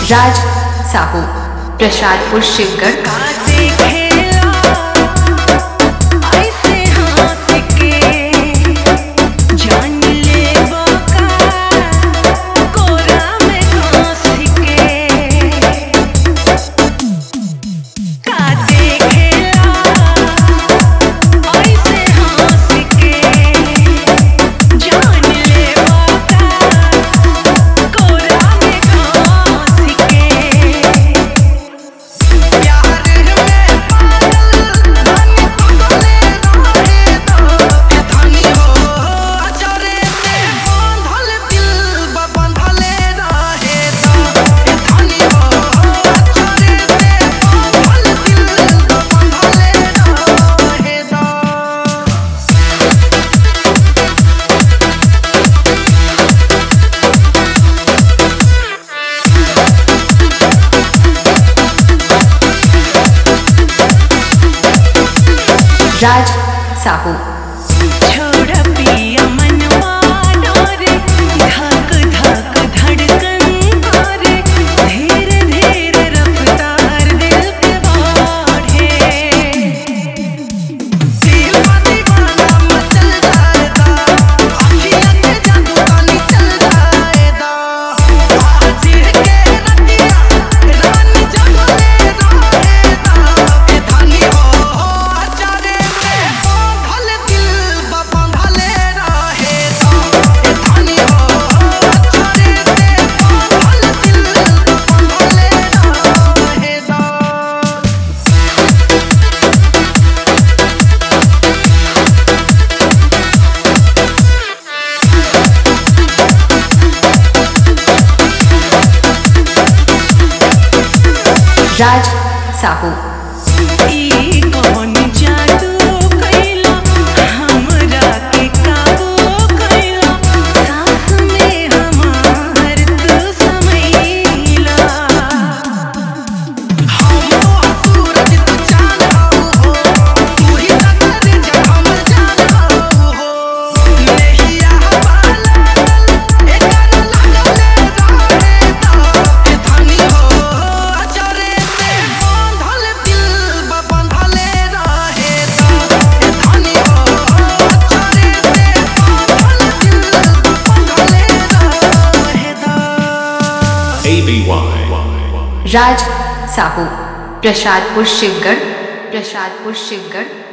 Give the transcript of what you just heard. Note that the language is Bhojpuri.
राज साहू प्रसादपुर शिवगढ़। राज साहू छोड़ पिया मनवा डोरे धक धक धड़कन मारे धीरे धीरे रफ्तार दिल के बढ़े दिल दीवाना मचल जाएगा अखियां के जादू पानी चल जाएगा आज के रतिया रानी जगले रहेगा के धानी हो राज साहू कौन जादू कैला हमरा के काबू कैला सांस में हमार तू समैला हम तो सूरज तू चांद हो तू ही नजर जब हम जान हो नहिया वाला एक लगले रहेगा के धानी हो अचरे राज साहू प्रसादपुर शिवगढ़।